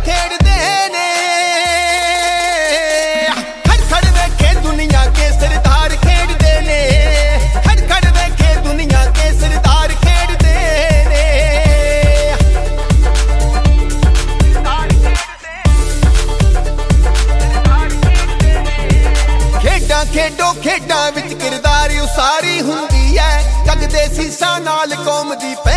ਖੇਡਦੇ ਨੇ ਖੜ ਵੇਖੇ ਦੁਨੀਆ ਕੇ ਸਰਦਾਰ ਖੇਡਦੇ ਨੇ ਖੜ ਵੇਖੇ ਦੁਨੀਆ ਕੇ ਸਰਦਾਰ ਖੇਡਦੇ ਨੇ ਖੇਡਾਂ ਖੇਡਾਂ ਵਿੱਚ ਕਿਰਦਾਰ ਉਸਾਰੀ ਹੁੰਦੀ ਐ ਜਗ ਦੇ ਸੀਸਾਂ ਨਾਲ ਕੌਮ ਦੀ